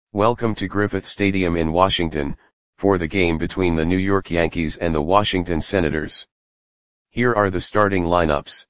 Welcome to Griffith Stadium in Washington, for the game between the New York Yankees and the Washington Senators. Here are the starting lineups.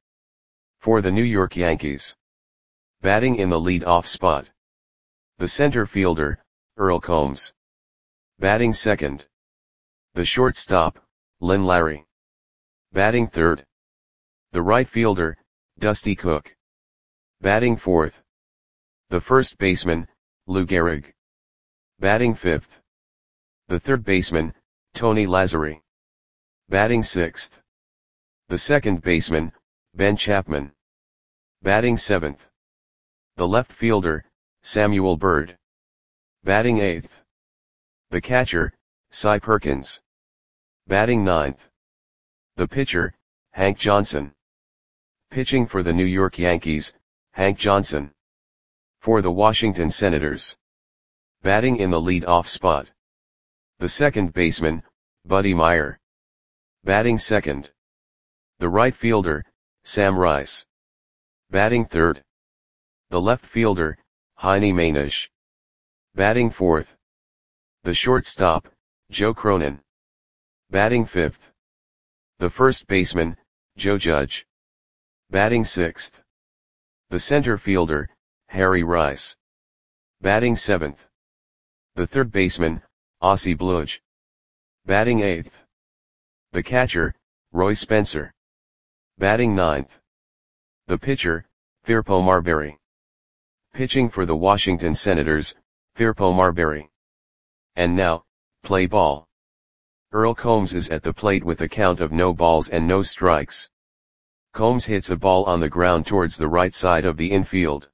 For the New York Yankees. Batting in the lead-off spot. The center fielder, Earl Combs. Batting second. The shortstop, Lynn Larry. Batting third. The right fielder, Dusty Cook. Batting fourth. The first baseman, Lou Gehrig. Batting fifth. The third baseman, Tony Lazzeri. Batting sixth. The second baseman, Ben Chapman. Batting seventh. The left fielder, Samuel Byrd. Batting eighth. The catcher, Cy Perkins. Batting ninth. The pitcher, Hank Johnson. Pitching for the New York Yankees, Hank Johnson. For the Washington Senators. Batting in the lead-off spot. The second baseman, Buddy Meyer. Batting second. The right fielder, Sam Rice. Batting third. The left fielder, Heine Mainisch. Batting fourth. The shortstop, Joe Cronin. Batting fifth. The first baseman, Joe Judge. Batting sixth. The center fielder, Harry Rice. Batting seventh. The third baseman, Ossie Bluge. Batting eighth. The catcher, Roy Spencer. Batting ninth. The pitcher, Firpo Marberry. Pitching for the Washington Senators, Firpo Marberry. And now, play ball. Earl Combs is at the plate with a count of no balls and no strikes. Combs hits a ball on the ground towards the right side of the infield.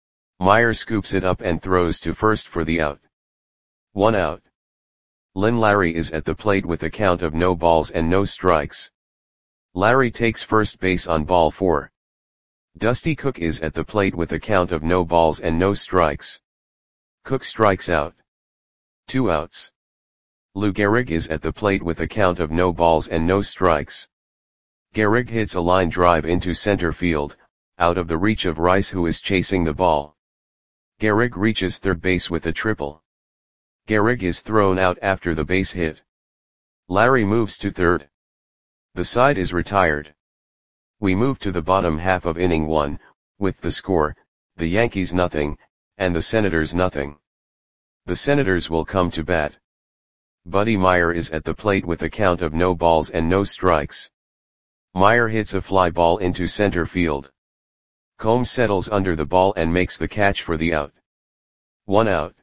Meyer scoops it up and throws to first for the out. 1 out. Lynn Larry is at the plate with a count of no balls and no strikes. Larry takes first base on ball 4. Dusty Cook is at the plate with a count of no balls and no strikes. Cook strikes out. 2 outs. Lou Gehrig is at the plate with a count of no balls and no strikes. Gehrig hits a line drive into center field, out of the reach of Rice, who is chasing the ball. Gehrig reaches third base with a triple. Gehrig is thrown out after the base hit. Larry moves to third. The side is retired. We move to the bottom half of inning 1, with the score, the Yankees nothing, and the Senators nothing. The Senators will come to bat. Buddy Meyer is at the plate with a count of no balls and no strikes. Meyer hits a fly ball into center field. Combs settles under the ball and makes the catch for the out. 1 out.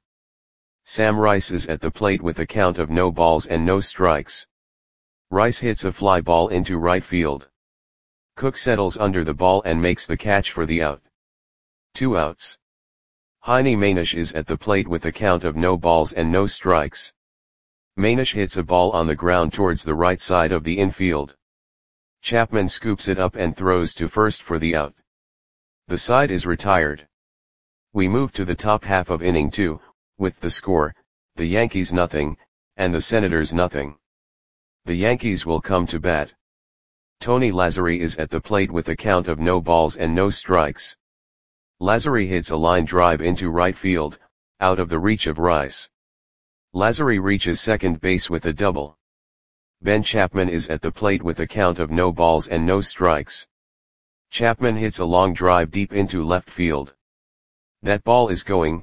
Sam Rice is at the plate with a count of no balls and no strikes. Rice hits a fly ball into right field. Cook settles under the ball and makes the catch for the out. 2 outs. Heine Mainisch is at the plate with a count of no balls and no strikes. Mainisch hits a ball on the ground towards the right side of the infield. Chapman scoops it up and throws to first for the out. The side is retired. We move to the top half of inning 2, with the score, the Yankees nothing, and the Senators nothing. The Yankees will come to bat. Tony Lazzeri is at the plate with a count of no balls and no strikes. Lazzeri hits a line drive into right field, out of the reach of Rice. Lazzeri reaches second base with a double. Ben Chapman is at the plate with a count of no balls and no strikes. Chapman hits a long drive deep into left field. That ball is gone.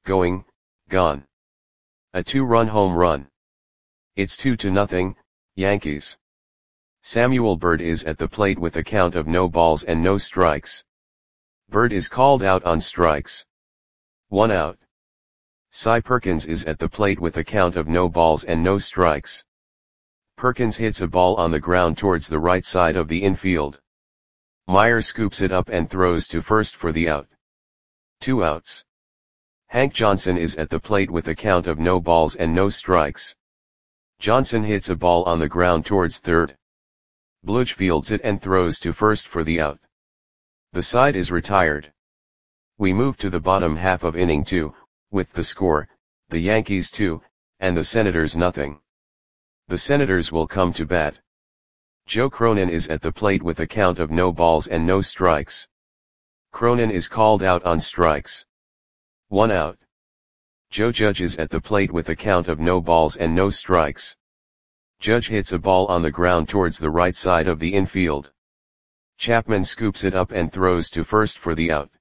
A 2-run home run. It's 2-0, Yankees. Samuel Byrd is at the plate with a count of no balls and no strikes. Byrd is called out on strikes. 1 out. Cy Perkins is at the plate with a count of no balls and no strikes. Perkins hits a ball on the ground towards the right side of the infield. Meyer scoops it up and throws to first for the out. 2 outs. Hank Johnson is at the plate with a count of no balls and no strikes. Johnson hits a ball on the ground towards third. Bluge fields it and throws to first for the out. The side is retired. We move to the bottom half of inning 2, with the score, the Yankees 2, and the Senators nothing. The Senators will come to bat. Joe Cronin is at the plate with a count of no balls and no strikes. Cronin is called out on strikes. 1 out. Joe Judge is at the plate with a count of no balls and no strikes. Judge hits a ball on the ground towards the right side of the infield. Chapman scoops it up and throws to first for the out.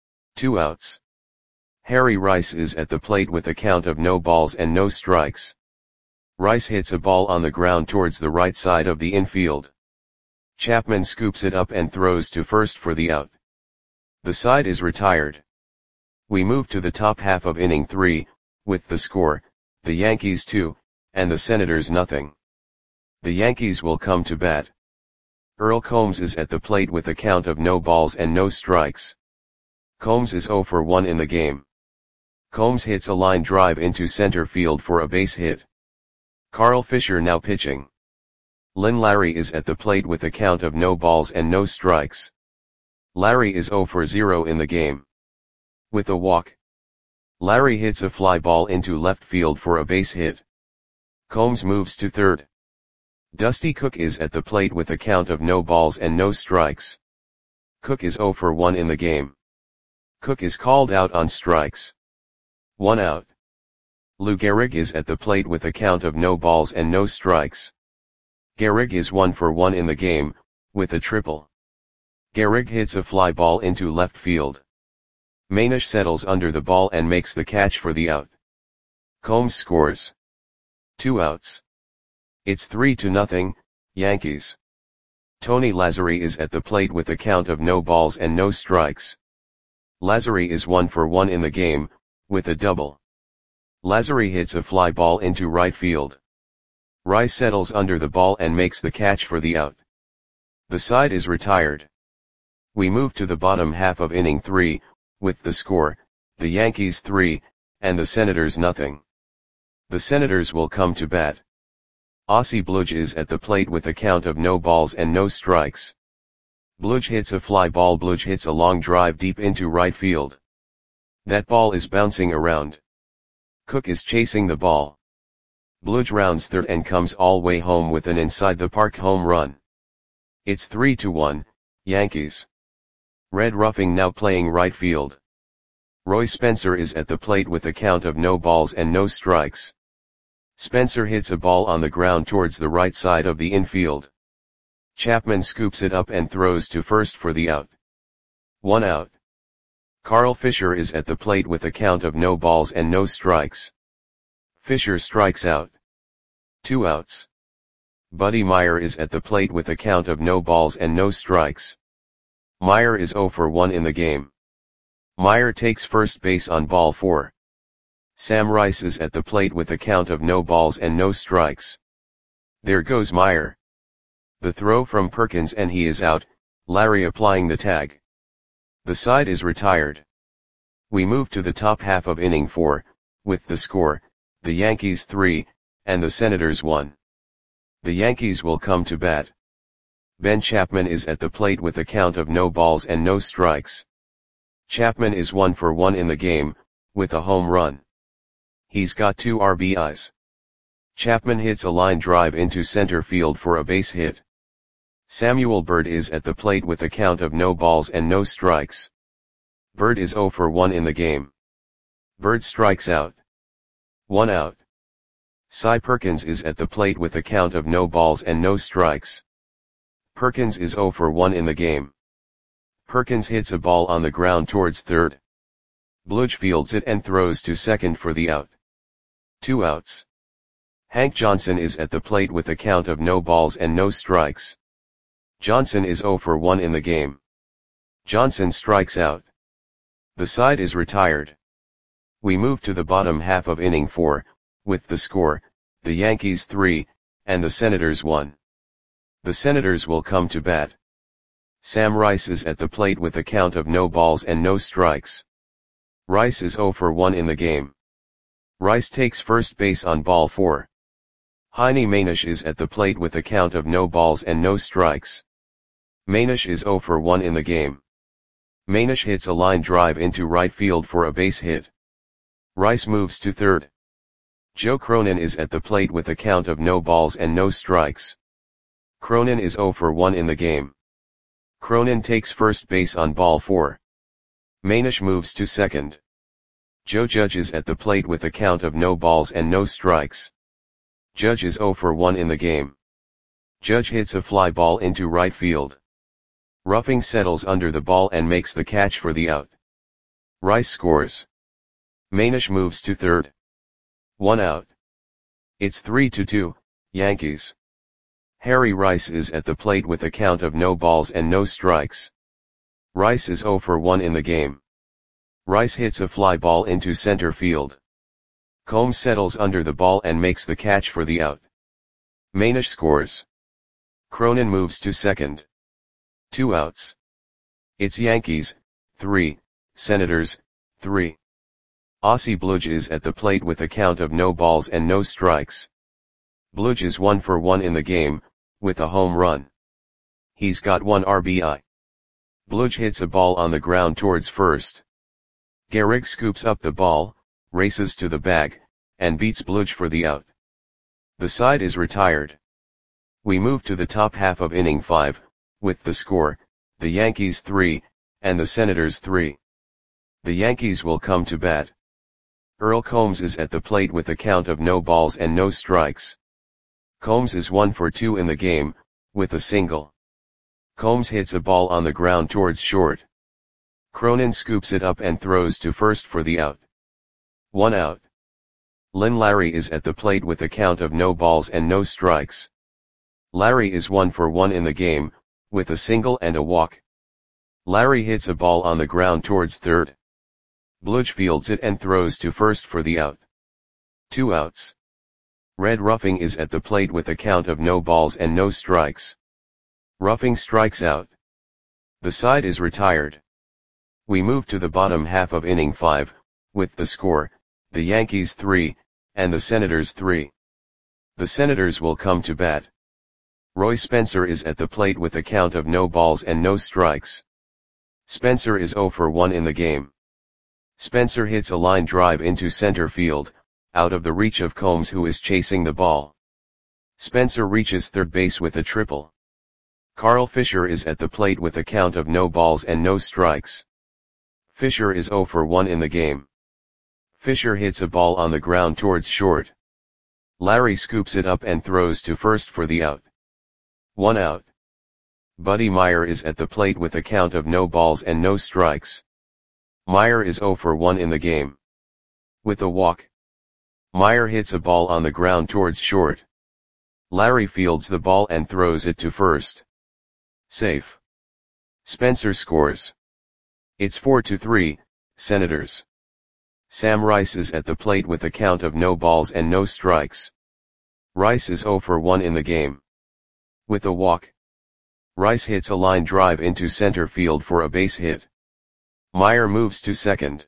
2 outs. Harry Rice is at the plate with a count of no balls and no strikes. Rice hits a ball on the ground towards the right side of the infield. Chapman scoops it up and throws to first for the out. The side is retired. We move to the top half of inning 3, with the score, the Yankees 2, and the Senators nothing. The Yankees will come to bat. Earl Combs is at the plate with a count of no balls and no strikes. Combs is 0 for 1 in the game. Combs hits a line drive into center field for a base hit. Carl Fisher now pitching. Lynn Larry is at the plate with a count of no balls and no strikes. Larry is 0 for 0 in the game. With a walk, Larry hits a fly ball into left field for a base hit. Combs moves to third. Dusty Cook is at the plate with a count of no balls and no strikes. Cook is 0 for 1 in the game. Cook is called out on strikes. 1 out. Lou Gehrig is at the plate with a count of no balls and no strikes. Gehrig is 1 for 1 in the game, with a triple. Gehrig hits a fly ball into left field. Manish settles under the ball and makes the catch for the out. Combs scores. 2 outs. It's 3-0, Yankees. Tony Lazzeri is at the plate with a count of no balls and no strikes. Lazzeri is 1 for 1 in the game, with a double. Lazzeri hits a fly ball into right field. Rice settles under the ball and makes the catch for the out. The side is retired. We move to the bottom half of inning 3, with the score, the Yankees 3, and the Senators nothing. The Senators will come to bat. Ossie Bludge is at the plate with a count of no balls and no strikes. Bludge hits a fly ball. Bludge hits a long drive deep into right field. That ball is bouncing around. Cook is chasing the ball. Bludge rounds third and comes all way home with an inside the park home run. It's 3-1, Yankees. Red Ruffing now playing right field. Roy Spencer is at the plate with a count of no balls and no strikes. Spencer hits a ball on the ground towards the right side of the infield. Chapman scoops it up and throws to first for the out. 1 out. Carl Fisher is at the plate with a count of no balls and no strikes. Fisher strikes out. 2 outs. Buddy Meyer is at the plate with a count of no balls and no strikes. Meyer is 0 for 1 in the game. Meyer takes first base on ball 4. Sam Rice is at the plate with a count of no balls and no strikes. There goes Meyer. The throw from Perkins and he is out, Larry applying the tag. The side is retired. We move to the top half of inning 4, with the score, the Yankees 3, and the Senators 1. The Yankees will come to bat. Ben Chapman is at the plate with a count of no balls and no strikes. Chapman is 1 for 1 in the game, with a home run. He's got 2 RBIs. Chapman hits a line drive into center field for a base hit. Samuel Bird is at the plate with a count of no balls and no strikes. Bird is 0 for 1 in the game. Bird strikes out. 1 out. Cy Perkins is at the plate with a count of no balls and no strikes. Perkins is 0 for 1 in the game. Perkins hits a ball on the ground towards third. Bludge fields it and throws to second for the out. 2 outs. Hank Johnson is at the plate with a count of no balls and no strikes. Johnson is 0 for 1 in the game. Johnson strikes out. The side is retired. We move to the bottom half of inning 4, with the score, the Yankees 3, and the Senators 1. The Senators will come to bat. Sam Rice is at the plate with a count of no balls and no strikes. Rice is 0 for 1 in the game. Rice takes first base on ball 4. Heine Manish is at the plate with a count of no balls and no strikes. Manish is 0 for 1 in the game. Manish hits a line drive into right field for a base hit. Rice moves to third. Joe Cronin is at the plate with a count of no balls and no strikes. Cronin is 0 for 1 in the game. Cronin takes first base on ball 4. Manish moves to second. Joe Judge is at the plate with a count of no balls and no strikes. Judge is 0 for 1 in the game. Judge hits a fly ball into right field. Ruffing settles under the ball and makes the catch for the out. Rice scores. Manish moves to third. 1 out. It's 3-2, Yankees. Harry Rice is at the plate with a count of no balls and no strikes. Rice is 0 for 1 in the game. Rice hits a fly ball into center field. Combs settles under the ball and makes the catch for the out. Manish scores. Cronin moves to second. 2 outs. It's Yankees, 3, Senators, 3. Aussie Bludge is at the plate with a count of no balls and no strikes. Bludge is 1 for 1 in the game, with a home run. He's got 1 RBI. Bludge hits a ball on the ground towards first. Gehrig scoops up the ball, races to the bag, and beats Bludge for the out. The side is retired. We move to the top half of inning 5, with the score, the Yankees 3, and the Senators 3. The Yankees will come to bat. Earl Combs is at the plate with a count of no balls and no strikes. Combs is 1 for 2 in the game, with a single. Combs hits a ball on the ground towards short. Cronin scoops it up and throws to first for the out. 1 out. Lynn Larry is at the plate with a count of no balls and no strikes. Larry is 1 for 1 in the game, with a single and a walk. Larry hits a ball on the ground towards third. Bludge fields it and throws to first for the out. 2 outs. Red Ruffing is at the plate with a count of no balls and no strikes. Ruffing strikes out. The side is retired. We move to the bottom half of inning 5, with the score, the Yankees 3, and the Senators 3. The Senators will come to bat. Roy Spencer is at the plate with a count of no balls and no strikes. Spencer is 0 for 1 in the game. Spencer hits a line drive into center field, out of the reach of Combs, who is chasing the ball. Spencer reaches third base with a triple. Carl Fisher is at the plate with a count of no balls and no strikes. Fisher is 0 for 1 in the game. Fisher hits a ball on the ground towards short. Larry scoops it up and throws to first for the out. 1 out. Buddy Meyer is at the plate with a count of no balls and no strikes. Meyer is 0 for 1 in the game. With a walk. Meyer hits a ball on the ground towards short. Larry fields the ball and throws it to first. Safe. Spencer scores. It's 4-3, Senators. Sam Rice is at the plate with a count of no balls and no strikes. Rice is 0 for 1 in the game. With a walk. Rice hits a line drive into center field for a base hit. Meyer moves to second.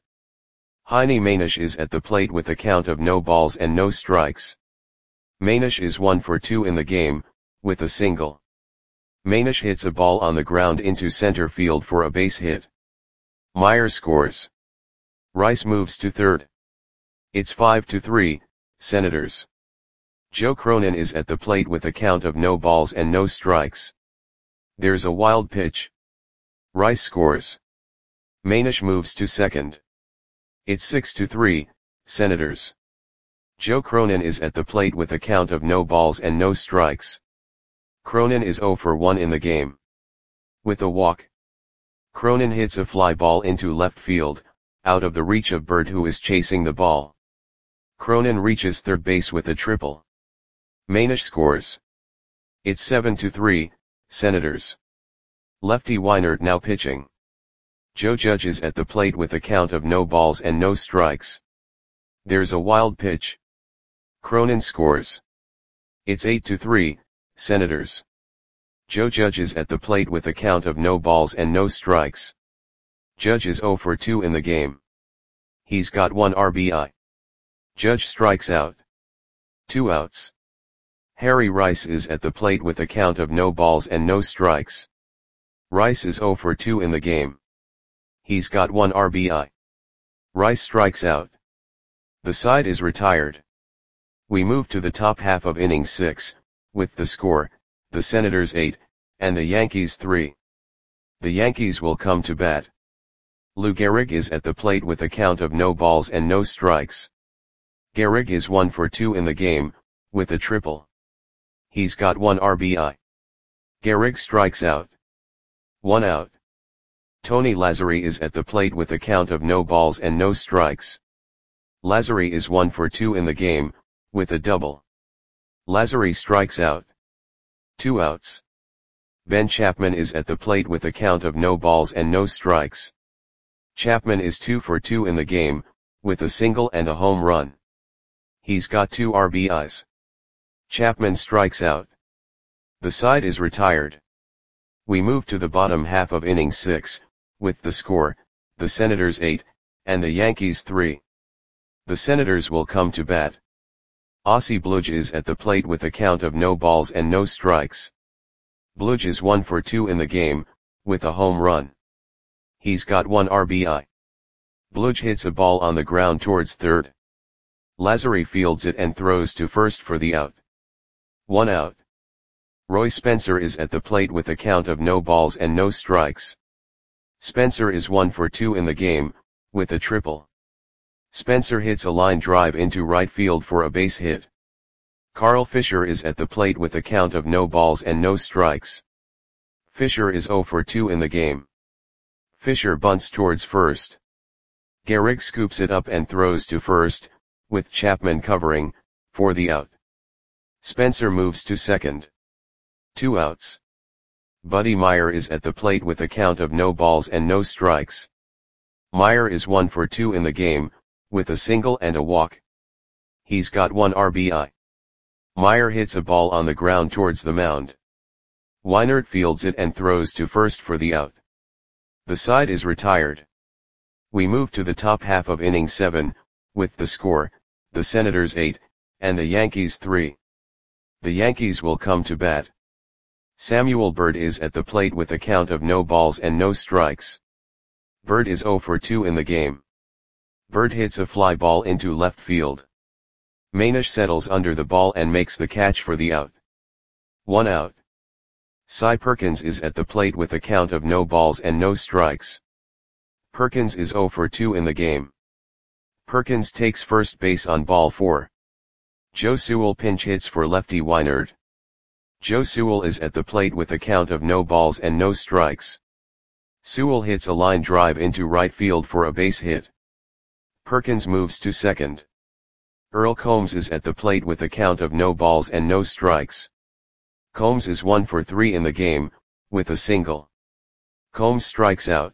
Heine Manish is at the plate with a count of no balls and no strikes. Manish is 1 for 2 in the game, with a single. Manish hits a ball on the ground into center field for a base hit. Meyer scores. Rice moves to third. It's 5-3, Senators. Joe Cronin is at the plate with a count of no balls and no strikes. There's a wild pitch. Rice scores. Manish moves to second. It's 6-3, Senators. Joe Cronin is at the plate with a count of no balls and no strikes. Cronin is 0 for 1 in the game. With a walk. Cronin hits a fly ball into left field, out of the reach of Bird, who is chasing the ball. Cronin reaches third base with a triple. Manish scores. It's 7-3, Senators. Lefty Weinert now pitching. Joe Judge is at the plate with a count of no balls and no strikes. There's a wild pitch. Cronin scores. It's 8-3, Senators. Joe Judge is at the plate with a count of no balls and no strikes. Judge is 0 for 2 in the game. He's got 1 RBI. Judge strikes out. 2 outs. Harry Rice is at the plate with a count of no balls and no strikes. Rice is 0 for 2 in the game. He's got 1 RBI. Rice strikes out. The side is retired. We move to the top half of inning 6, with the score, the Senators 8, and the Yankees 3. The Yankees will come to bat. Lou Gehrig is at the plate with a count of no balls and no strikes. Gehrig is 1 for 2 in the game, with a triple. He's got 1 RBI. Gehrig strikes out. 1 out. Tony Lazzeri is at the plate with a count of no balls and no strikes. Lazzeri is 1 for 2 in the game, with a double. Lazzeri strikes out. 2 outs. Ben Chapman is at the plate with a count of no balls and no strikes. Chapman is 2 for 2 in the game, with a single and a home run. He's got 2 RBIs. Chapman strikes out. The side is retired. We move to the bottom half of inning 6, with the score, the Senators 8, and the Yankees 3. The Senators will come to bat. Ossie Bludge is at the plate with a count of no balls and no strikes. Bludge is 1 for 2 in the game, with a home run. He's got 1 RBI. Bludge hits a ball on the ground towards third. Lazzeri fields it and throws to first for the out. 1 out. Roy Spencer is at the plate with a count of no balls and no strikes. Spencer is 1 for 2 in the game, with a triple. Spencer hits a line drive into right field for a base hit. Carl Fisher is at the plate with a count of no balls and no strikes. Fisher is 0 for 2 in the game. Fisher bunts towards first. Gehrig scoops it up and throws to first, with Chapman covering, for the out. Spencer moves to second. 2 outs. Buddy Meyer is at the plate with a count of no balls and no strikes. Meyer is 1 for 2 in the game, with a single and a walk. He's got 1 RBI. Meyer hits a ball on the ground towards the mound. Weinert fields it and throws to first for the out. The side is retired. We move to the top half of inning 7, with the score, the Senators 8, and the Yankees 3. The Yankees will come to bat. Samuel Bird is at the plate with a count of no balls and no strikes. Bird is 0 for 2 in the game. Bird hits a fly ball into left field. Manish settles under the ball and makes the catch for the out. 1 out. Cy Perkins is at the plate with a count of no balls and no strikes. Perkins is 0 for 2 in the game. Perkins takes first base on ball 4. Joe Sewell pinch hits for lefty Weinert. Joe Sewell is at the plate with a count of no balls and no strikes. Sewell hits a line drive into right field for a base hit. Perkins moves to second. Earl Combs is at the plate with a count of no balls and no strikes. Combs is 1 for 3 in the game, with a single. Combs strikes out.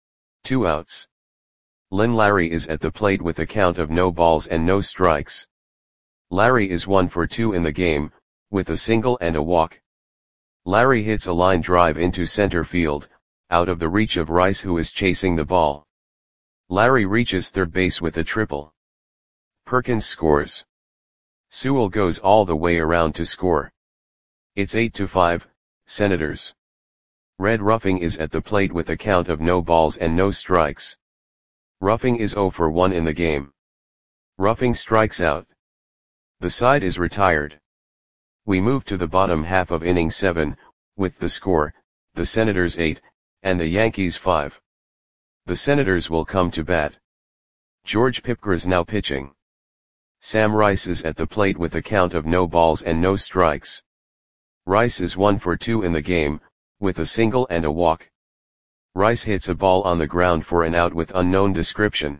2 outs. Lynn Larry is at the plate with a count of no balls and no strikes. Larry is 1 for 2 in the game, with a single and a walk. Larry hits a line drive into center field, out of the reach of Rice, who is chasing the ball. Larry reaches third base with a triple. Perkins scores. Sewell goes all the way around to score. It's 8-5, Senators. Red Ruffing is at the plate with a count of no balls and no strikes. Ruffing is 0 for 1 in the game. Ruffing strikes out. The side is retired. We move to the bottom half of inning 7, with the score, the Senators 8, and the Yankees 5. The Senators will come to bat. George Pipgras now pitching. Sam Rice is at the plate with a count of no balls and no strikes. Rice is 1 for 2 in the game, with a single and a walk. Rice hits a ball on the ground for an out with unknown description.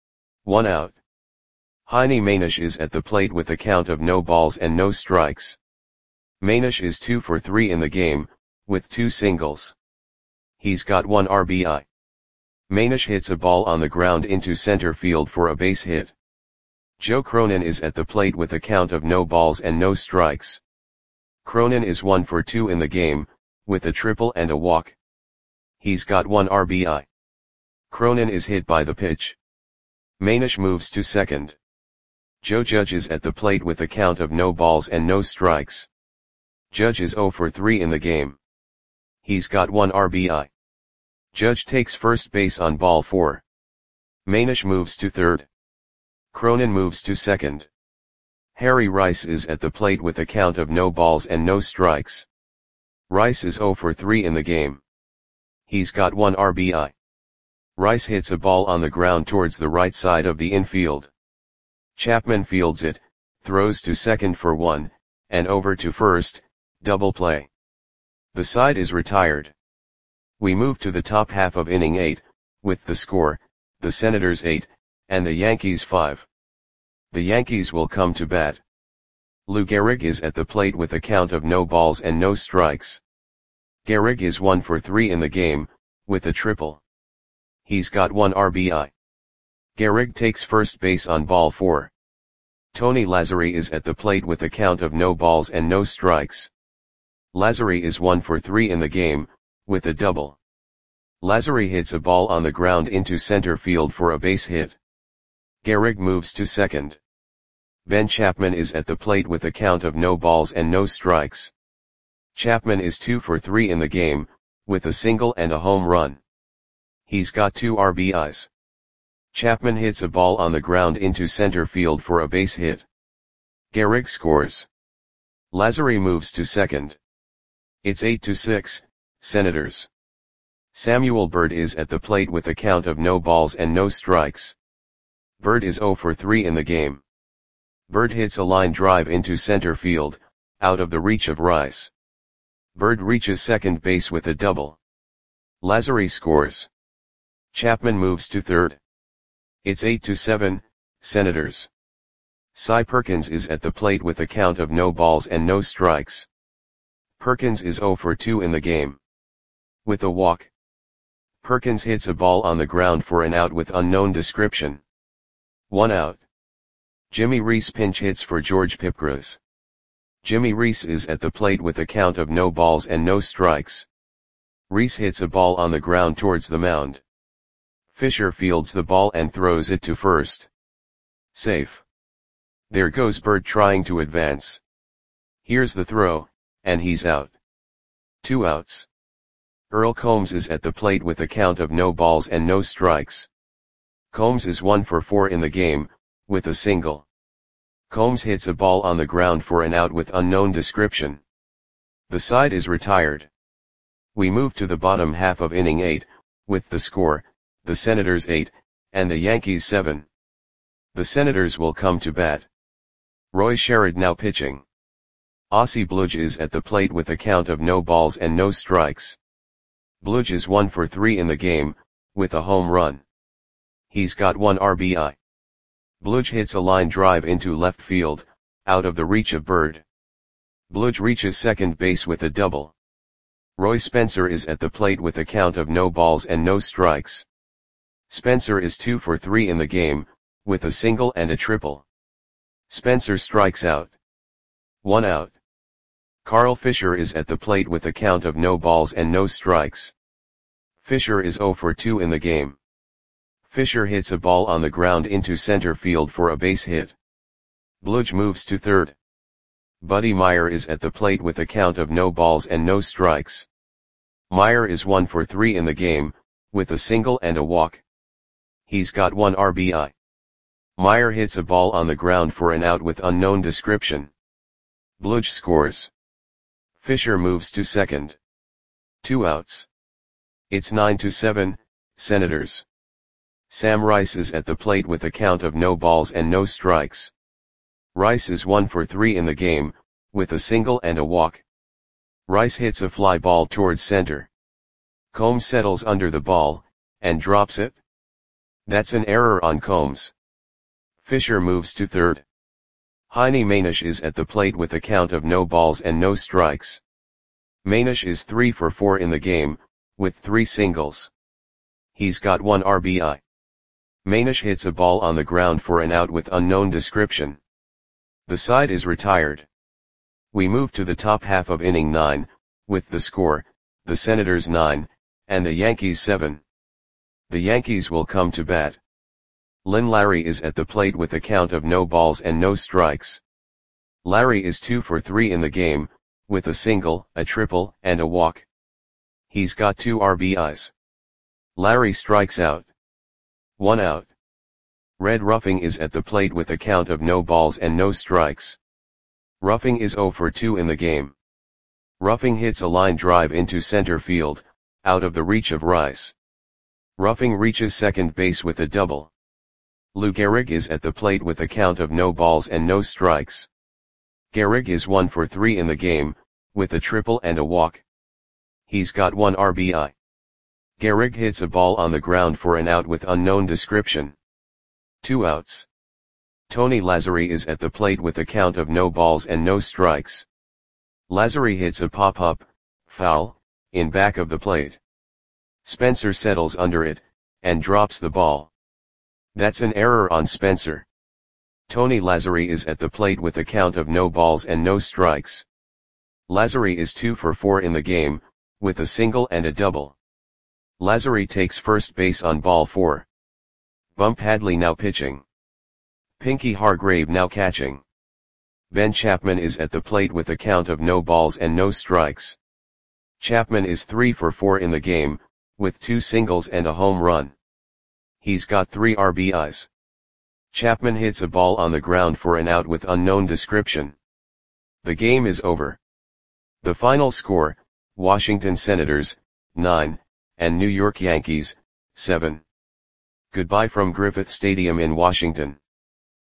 1 out. Heine Manish is at the plate with a count of no balls and no strikes. Manish is 2 for 3 in the game, with 2 singles. He's got 1 RBI. Manish hits a ball on the ground into center field for a base hit. Joe Cronin is at the plate with a count of no balls and no strikes. Cronin is 1 for 2 in the game, with a triple and a walk. He's got 1 RBI. Cronin is hit by the pitch. Manish moves to second. Joe Judge is at the plate with a count of no balls and no strikes. Judge is 0 for 3 in the game. He's got 1 RBI. Judge takes first base on ball 4. Manish moves to third. Cronin moves to second. Harry Rice is at the plate with a count of no balls and no strikes. Rice is 0 for 3 in the game. He's got 1 RBI. Rice hits a ball on the ground towards the right side of the infield. Chapman fields it, throws to second for one, and over to first, double play. The side is retired. We move to the top half of inning 8, with the score, the Senators 8, and the Yankees 5. The Yankees will come to bat. Lou Gehrig is at the plate with a count of no balls and no strikes. Gehrig is 1 for 3 in the game, with a triple. He's got 1 RBI. Gehrig takes first base on ball 4. Tony Lazzeri is at the plate with a count of no balls and no strikes. Lazzeri is 1 for 3 in the game, with a double. Lazzeri hits a ball on the ground into center field for a base hit. Gehrig moves to second. Ben Chapman is at the plate with a count of no balls and no strikes. Chapman is 2 for 3 in the game, with a single and a home run. He's got 2 RBIs. Chapman hits a ball on the ground into center field for a base hit. Gehrig scores. Lazzeri moves to second. It's 8-6, Senators. Samuel Byrd is at the plate with a count of no balls and no strikes. Byrd is 0 for 3 in the game. Byrd hits a line drive into center field, out of the reach of Rice. Byrd reaches second base with a double. Lazzeri scores. Chapman moves to third. It's 8-7, Senators. Cy Perkins is at the plate with a count of no balls and no strikes. Perkins is 0 for 2 in the game. With a walk. Perkins hits a ball on the ground for an out with unknown description. 1 out. Jimmy Reese pinch hits for George Pipgras. Jimmy Reese is at the plate with a count of no balls and no strikes. Reese hits a ball on the ground towards the mound. Fisher fields the ball and throws it to first. Safe. There goes Byrd trying to advance. Here's the throw, and he's out. 2 outs. Earl Combs is at the plate with a count of no balls and no strikes. Combs is 1 for 4 in the game, with a single. Combs hits a ball on the ground for an out with unknown description. The side is retired. We move to the bottom half of inning 8, with the score, the Senators 8, and the Yankees 7. The Senators will come to bat. Roy Sherrod now pitching. Ossie Bludge is at the plate with a count of no balls and no strikes. Bludge is 1 for 3 in the game, with a home run. He's got 1 RBI. Bludge hits a line drive into left field, out of the reach of Byrd. Bludge reaches second base with a double. Roy Spencer is at the plate with a count of no balls and no strikes. Spencer is 2 for 3 in the game, with a single and a triple. Spencer strikes out. 1 out. Carl Fisher is at the plate with a count of no balls and no strikes. Fisher is 0 for 2 in the game. Fisher hits a ball on the ground into center field for a base hit. Bludge moves to third. Buddy Meyer is at the plate with a count of no balls and no strikes. Meyer is 1 for 3 in the game, with a single and a walk. He's got 1 RBI. Meyer hits a ball on the ground for an out with unknown description. Bludge scores. Fisher moves to second. 2 outs. It's 9-7, Senators. Sam Rice is at the plate with a count of no balls and no strikes. Rice is 1 for 3 in the game, with a single and a walk. Rice hits a fly ball towards center. Combs settles under the ball, and drops it. That's an error on Combs. Fisher moves to third. Heine Manish is at the plate with a count of no balls and no strikes. Manish is 3 for 4 in the game, with 3 singles. He's got 1 RBI. Manish hits a ball on the ground for an out with unknown description. The side is retired. We move to the top half of inning 9, with the score, the Senators 9, and the Yankees 7. The Yankees will come to bat. Lynn Larry is at the plate with a count of no balls and no strikes. Larry is 2 for 3 in the game, with a single, a triple, and a walk. He's got 2 RBIs. Larry strikes out. 1 out. Red Ruffing is at the plate with a count of no balls and no strikes. Ruffing is 0 for 2 in the game. Ruffing hits a line drive into center field, out of the reach of Rice. Ruffing reaches second base with a double. Lou Gehrig is at the plate with a count of no balls and no strikes. Gehrig is 1 for 3 in the game, with a triple and a walk. He's got 1 RBI. Gehrig hits a ball on the ground for an out with unknown description. 2 outs. Tony Lazzeri is at the plate with a count of no balls and no strikes. Lazzeri hits a pop-up, foul, in back of the plate. Spencer settles under it, and drops the ball. That's an error on Spencer. Tony Lazzeri is at the plate with a count of no balls and no strikes. Lazzeri is 2 for 4 in the game, with a single and a double. Lazzeri takes first base on ball 4. Bump Hadley now pitching. Pinky Hargrave now catching. Ben Chapman is at the plate with a count of no balls and no strikes. Chapman is 3 for 4 in the game, with 2 singles and a home run. He's got 3 RBIs. Chapman hits a ball on the ground for an out with unknown description. The game is over. The final score, Washington Senators, 9, and New York Yankees, 7. Goodbye from Griffith Stadium in Washington.